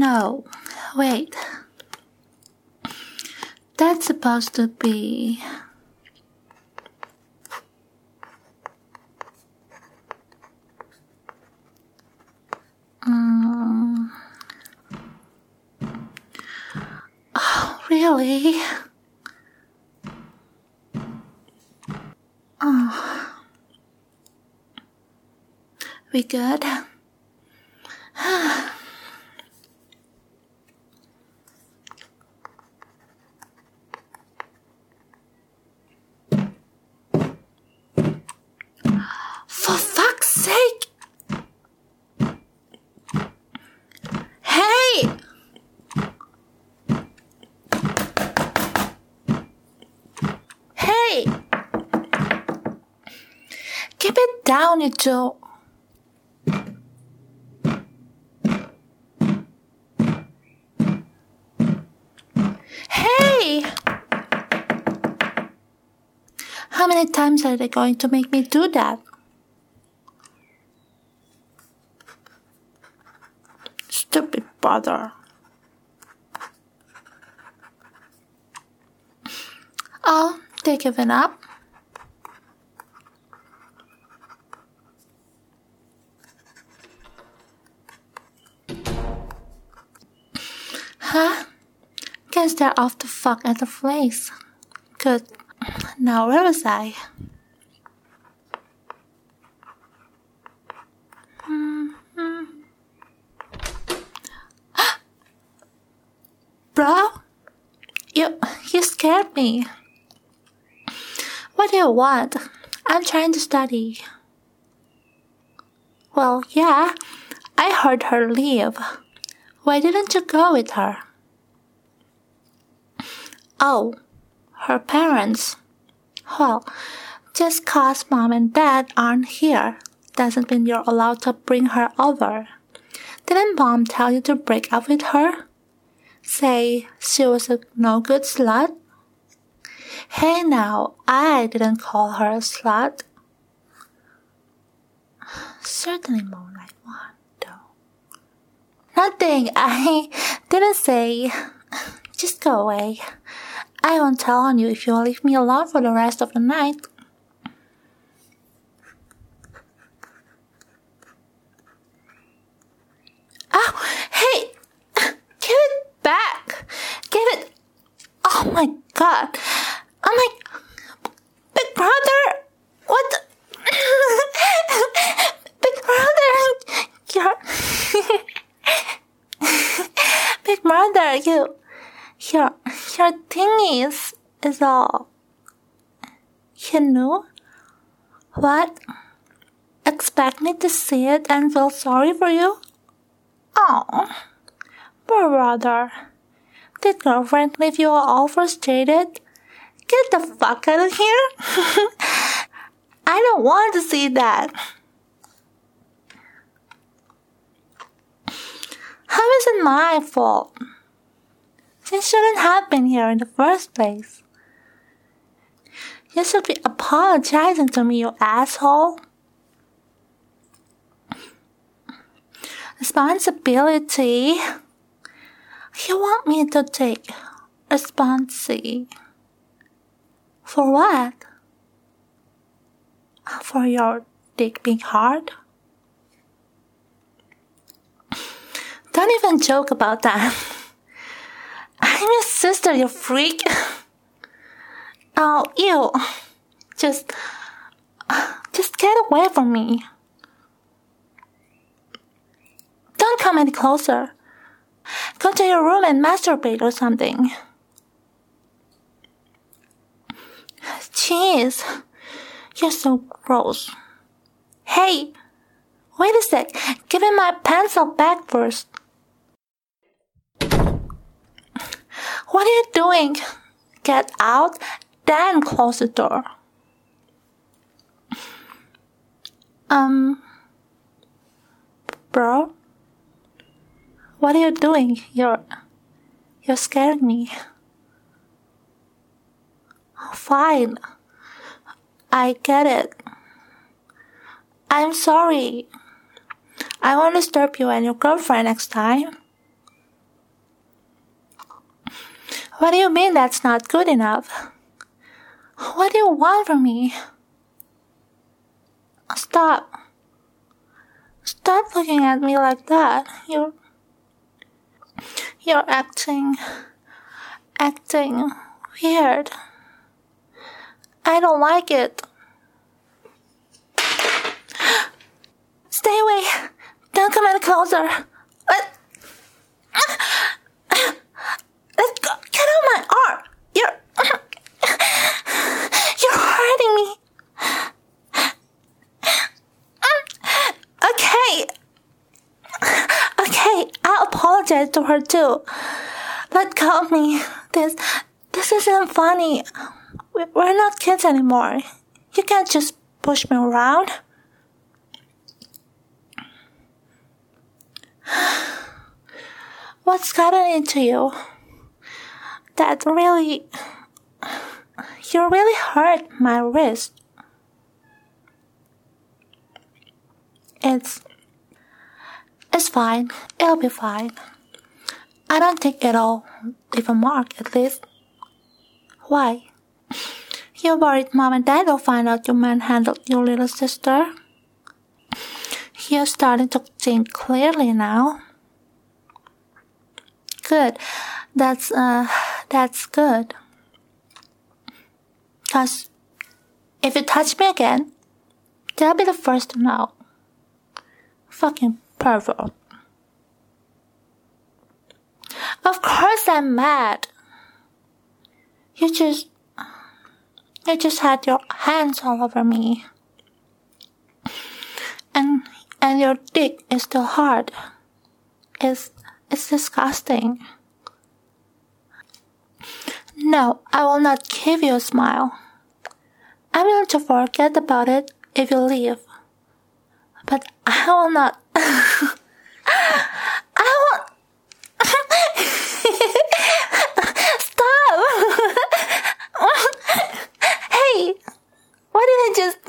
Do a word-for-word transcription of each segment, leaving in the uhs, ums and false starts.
No, wait. That's supposed to be... Mm. Oh, really? Oh. We good? For fuck's sake! Hey! Hey! Keep it down, you two. Hey! How many times are they going to make me do that? Stupid brother. Oh, they given up? Huh? Guess they're off the fuck at the place. Good. Now where was I? Mm-hmm. Bro? You, you scared me. What do you want? I'm trying to study. Well, yeah, I heard her leave. Why didn't you go with her? Oh, her parents. Well, just cause mom and dad aren't here doesn't mean you're allowed to bring her over. Didn't mom tell you to break up with her? Say she was a no-good slut? Hey now, I didn't call her a slut. Certainly more like one, though. Nothing, I didn't say. Just go away. I won't tell on you if you'll leave me alone for the rest of the night. Oh, hey! Give it back! Give it... Oh my god! Oh my... Big brother! What the... Big brother! You're... Big brother, you... Your... Your thingies is all... You knew? What? Expect me to see it and feel sorry for you? Oh, poor brother. Did girlfriend leave you all frustrated? Get the fuck out of here. I don't want to see that. How is it my fault? You shouldn't have been here in the first place. You should be apologizing to me, you asshole. Responsibility? You want me to take responsibility? For what? For your dick being hard? Don't even joke about that. I'm your sister, you freak. Oh, ew. Just, just get away from me. Don't come any closer. Go to your room and masturbate or something. Jeez, you're so gross. Hey, wait a sec. Give me my pencil back first. What are you doing? Get out, then close the door. Um, bro? What are you doing? You're... You're scaring me. Fine. I get it. I'm sorry. I won't disturb you and your girlfriend next time. What do you mean that's not good enough? What do you want from me? Stop. Stop looking at me like that. You're... You're acting... acting weird. I don't like it. Stay away. Don't come any closer. Let... Let go. Get out my arm. You're... You're hurting me. Okay. Okay, I'll apologize to her too. Let go of me. This... This isn't funny. We're not kids anymore. You can't just push me around. What's gotten into you? That really... You really hurt my wrist. It's... It's fine. It'll be fine. I don't think it'll leave a mark, at least. Why? You're worried Mom and Dad will find out you manhandled your little sister? You're starting to think clearly now. Good. That's, uh, that's good. 'Cause if you touch me again, they'll be the first to know. Fucking pervert. Of course I'm mad. You just... You just had your hands all over me. And and your dick is still hard. It's, it's disgusting. No, I will not give you a smile. I'm willing to forget about it if you leave. But I will not... I won't... Stop! Hey, what did I just...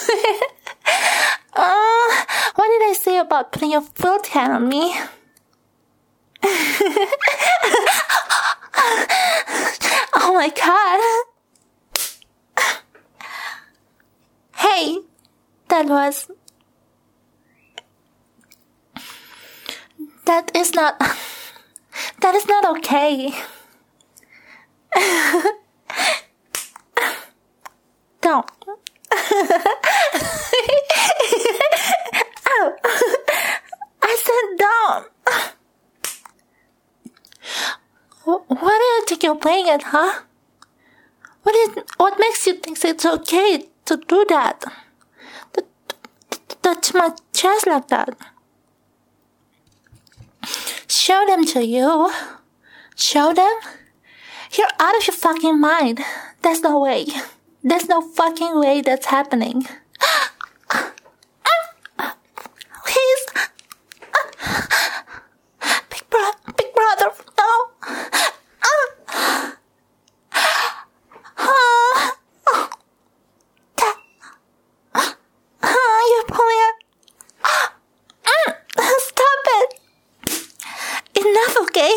uh, what did I say about putting your filthy hand on me? Oh my god. Hey, that was... That is not... That is not okay. Don't. Oh. I said don't. Why do you think you're playing it, huh? What is... What makes you think it's okay to do that? To, to, to touch my chest like that? Show them to you. Show them? You're out of your fucking mind. There's no way. There's no fucking way that's happening. Please. Big bro, big brother, no. You're pulling it. Stop it. Enough, okay?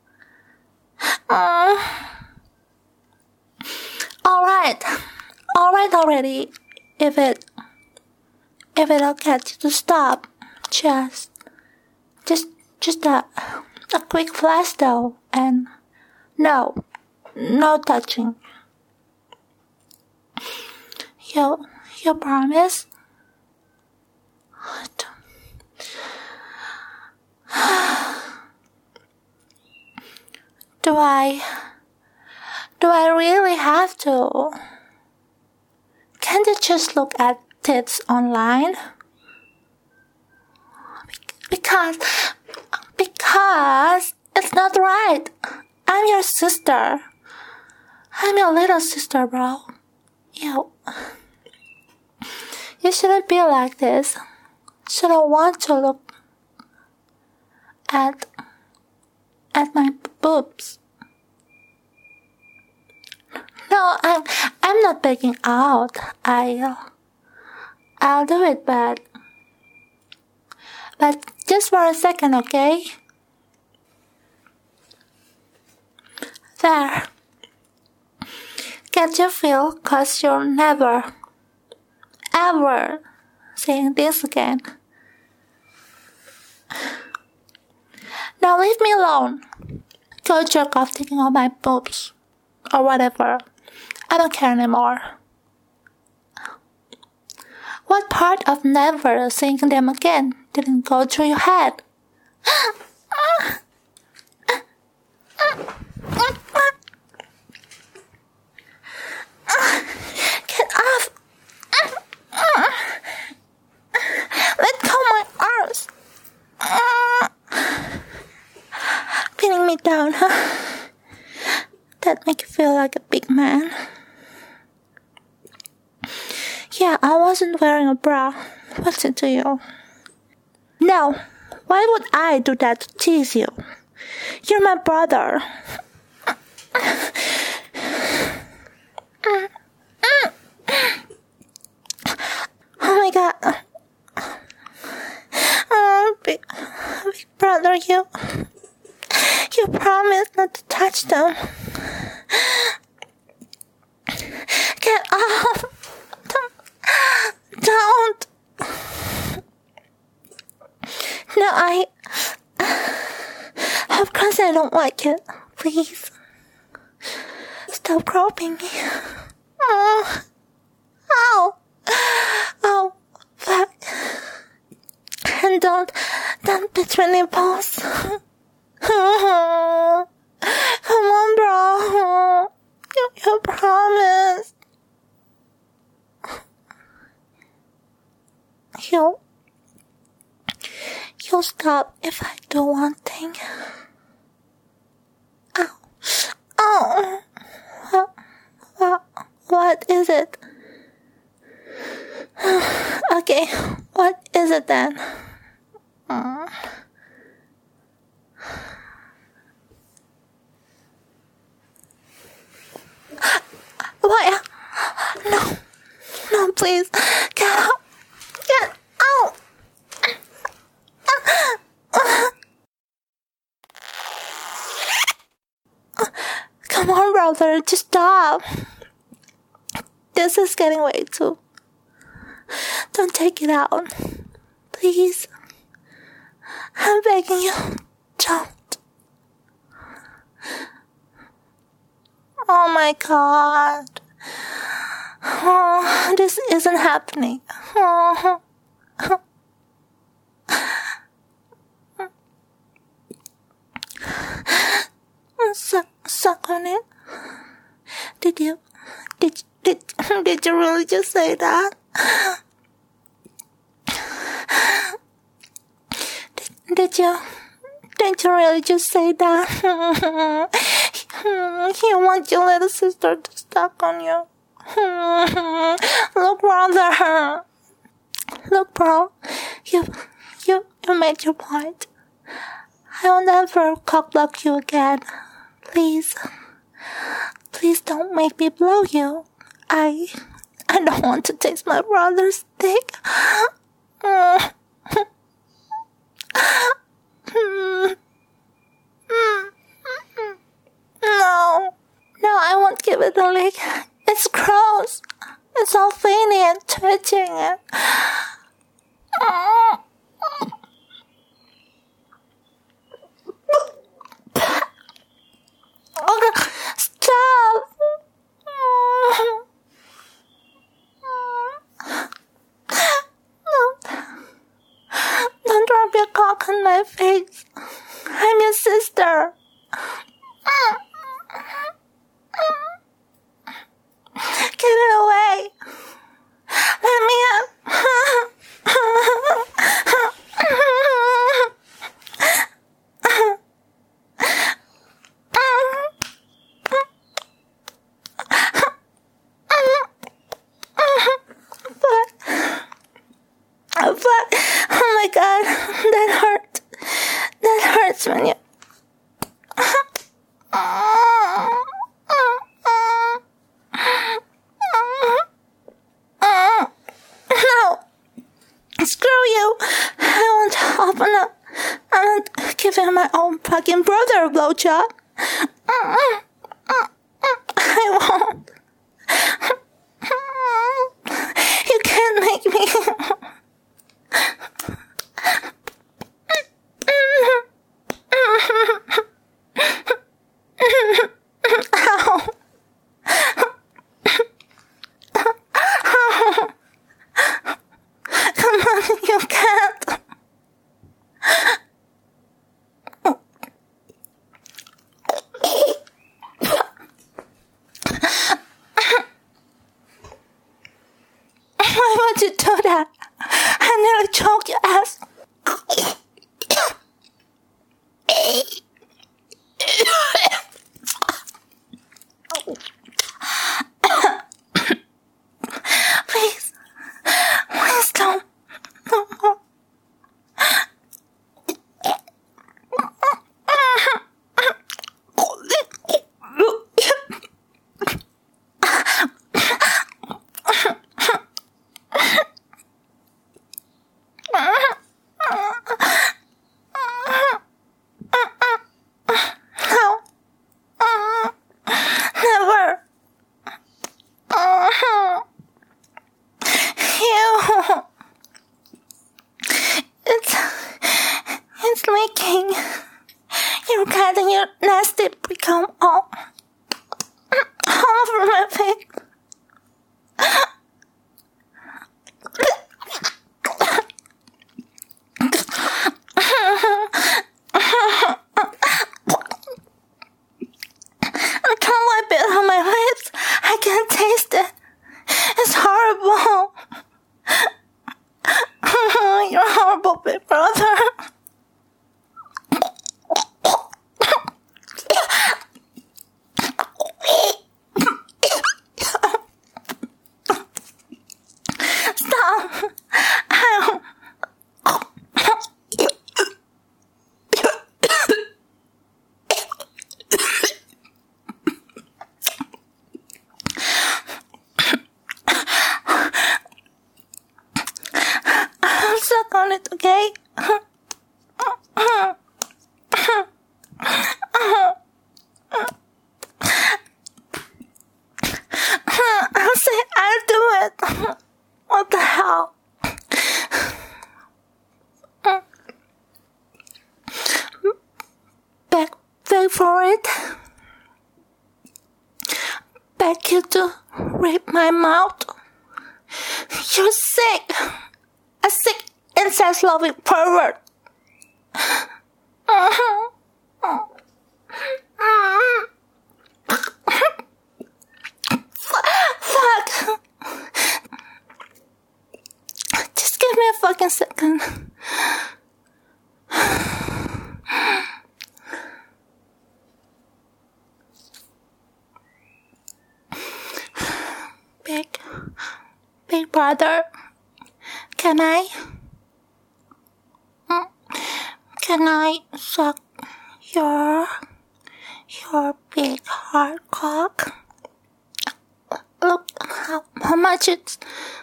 Uh, alright. Alright already. If it... If it'll get you to stop. Just... Just... Just a... A quick flash though. And... No. No touching. You... You promise? What? Do I... Do I really have to? Can't you just look at tits online? Because... Because... It's not right. I'm your sister. I'm your little sister, bro. You... You shouldn't be like this. Shouldn't want to look... At... At my boobs. No, I'm I'm not begging out. I'll I'll do it, but but just for a second, okay? There. Get your feel, cause you're never, ever saying this again. Now leave me alone. Go jerk off taking all my boobs. Or whatever. I don't care anymore. What part of never saying them again didn't go through your head? Get off! Let go my arms! Pinning me down, huh? That make you feel like a big man. Yeah, I wasn't wearing a bra. What's it to you? No, why would I do that to tease you? You're my brother. Oh my god. Oh, big, big brother, you... You promised not to touch them. Get off. Don't. Don't. No, I... Of course I don't like it. Please. Stop groping me. Oh. Oh. Oh. Fuck. And don't... Don't touch my nipples. Come on, bro. You, you promised. You... You'll stop if I do one thing. Ow. Oh. What, what, what is it? Okay, what is it then? Mm. Why? No. No, please. Get out. Get out. Come on, brother. Just stop. This is getting way too... Don't take it out. Please. I'm begging you. Don't. Oh my god. Oh, this isn't happening. Oh. Suck, suck on it. Did you, did, did, did you really just say that? Did, did you, did you really just say that? You want your little sister to suck on you. Look, brother. Look, bro. You, you, you made your point. I will never cockblock you again. Please. Please don't make me blow you. I... I don't want to taste my brother's dick. No. No, I won't give it a lick. It's gross. It's all veiny and twitching. And... Stop! No. Don't drop your cock on my face. I'm your sister. Get it away. Let me up. But, oh my god, that hurt. That hurts when you... No! Screw you! I won't open up. I'm not giving my own fucking brother a blowjob. won't. You can't make me. Ow. Come on, you can't. Why would you do that? I nearly choked your ass. Please, please don't. Never. Ew. It's, it's leaking. You're getting your nasty become all, all over my face. I can't wipe it on my lips. I can't taste it. It's horrible. You're a horrible big brother. Stop. Ow. I'll suck on it, okay? I'll say I'll do it. What the hell? Beg, beg for it. Beg you to rape my mouth. You're sick. A sick, incest-loving pervert. Fuck. Just give me a fucking second. Big, big brother. Can I? Can I suck your, your big hard cock? Look how, how much it's,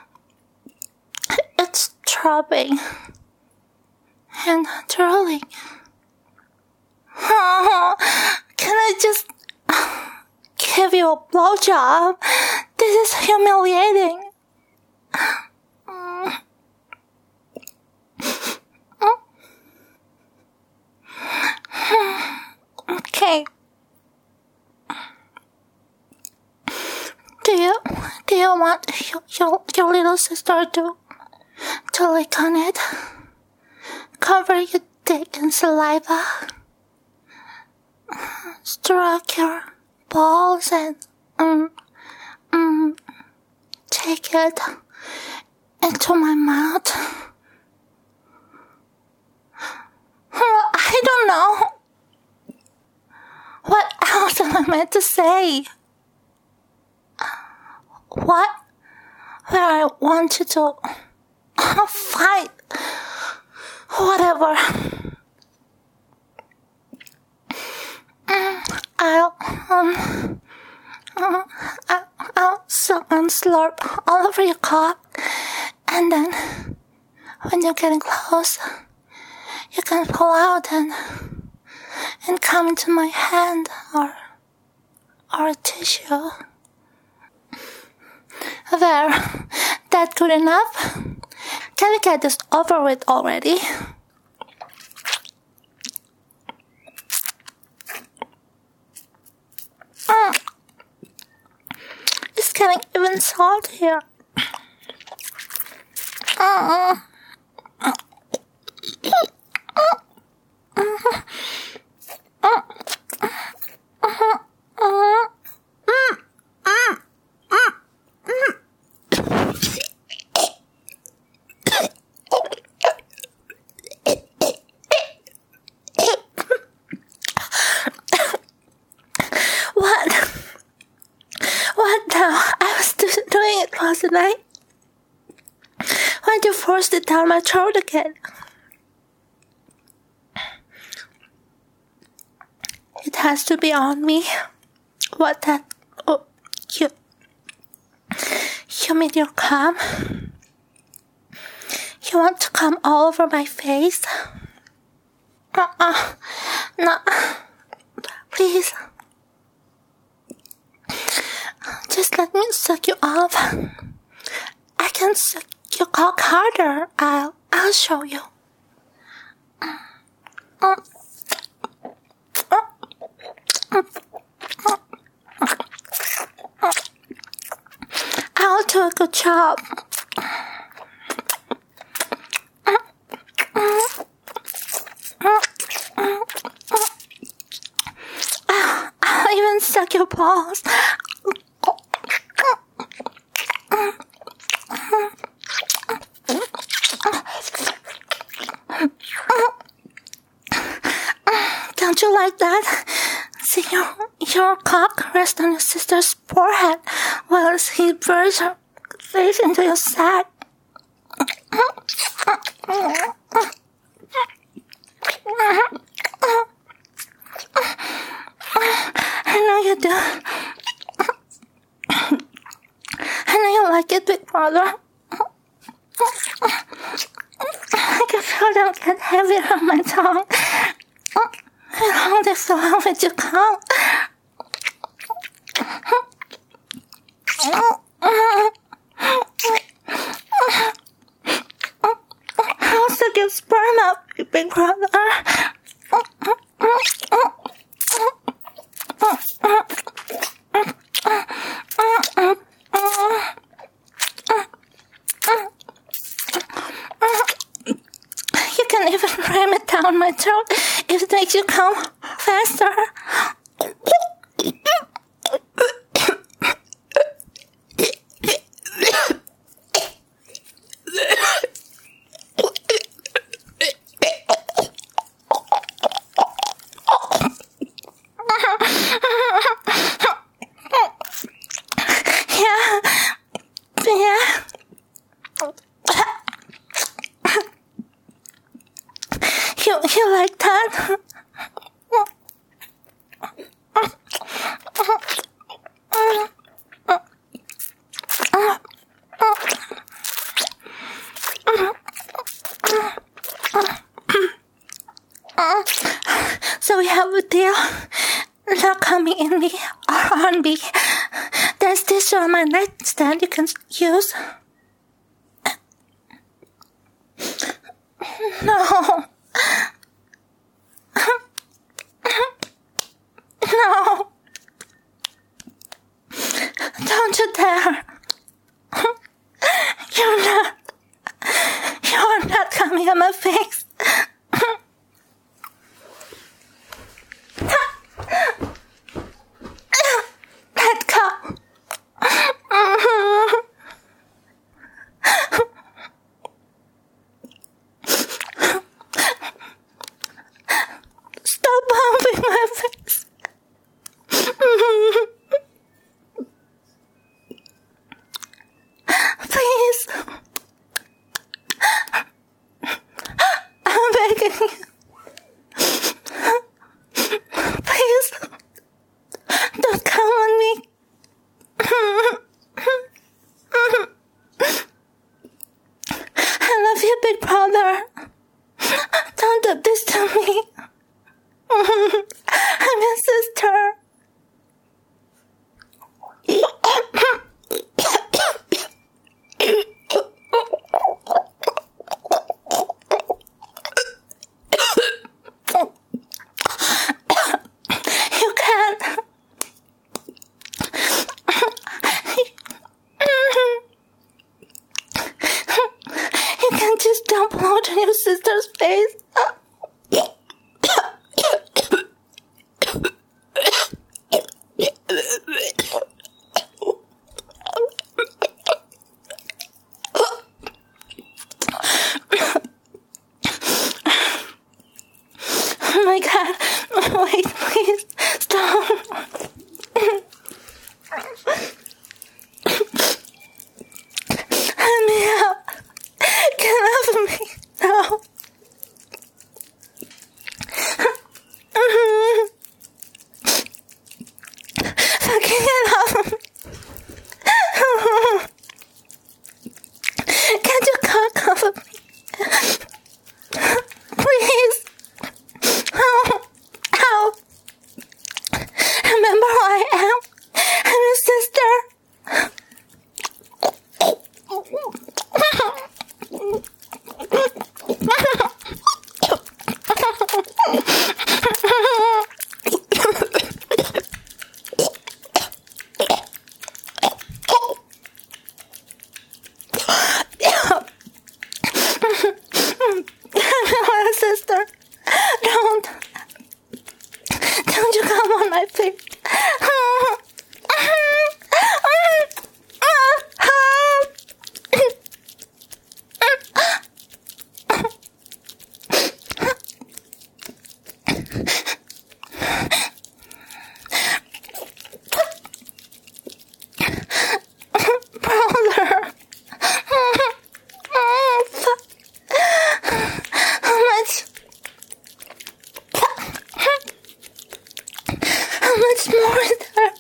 it's throbbing and drooling. Oh, can I just give you a blowjob? This is humiliating. Mm. Okay. Do you do you want your your, your little sister to to lick on it? Cover your dick in saliva. Stroke your balls and um um take it into my mouth. I don't know. What else am I meant to say? What? Where I want you to fight. Whatever. I'll, um, uh, I'll, I'll suck and slurp all over your cock. And then, when you're getting close, you can pull out and and come into my hand or or a tissue. There, that good enough? Can we get this over with already? Mm. It's getting even saltier. Mm. What? What now? I was doing it last night. Why'd you force it down my throat again? It has to be on me. What that? Oh, you. You mean you're calm? You want to come all over my face? Uh-uh. No. Please. Just let me suck you off. I can suck your cock harder. I'll, I'll show you. I'll do a good job. I'll even suck your balls. Don't you like that? See your, your cock rest on your sister's forehead while he burns her face into your sack. I know you do. I know you like it, big brother. I can feel them get heavier on my tongue. I hold it so long that you come. I also give sperm up, big brother. You can even ram it down my throat if it makes you come faster. Yeah, yeah. You, you like that? So we have a deal. Not coming in me or on me. There's tissue on my nightstand you can use. No. No. Don't you dare. You're not. You're not coming on my face. Let go. Stop bumping my face. Please. I'm begging you. Please. Don't come on me. I love you, big brother. Don't do this to me. I'm your sister. sister's face. Oh my god, wait, please, stop. Let me out. Get off of me. No. Fucking get off of me. Get your cock off of me. Please. Ow. Ow. Remember who I am? I'm your sister. Sister, don't, don't you come on my face. Brother. How much more is there?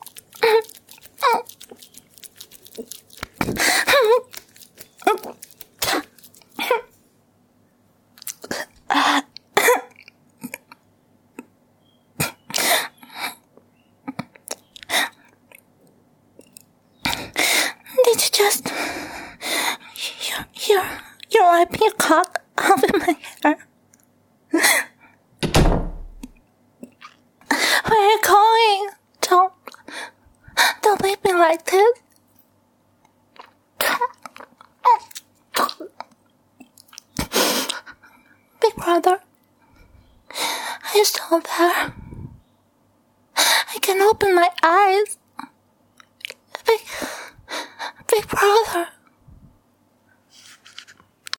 Did you just... You're, you're, you're wiping your cock off in my hair. Where are you going? Don't, don't leave me like this. Big brother, are you still there? I can open my eyes. Big, big brother.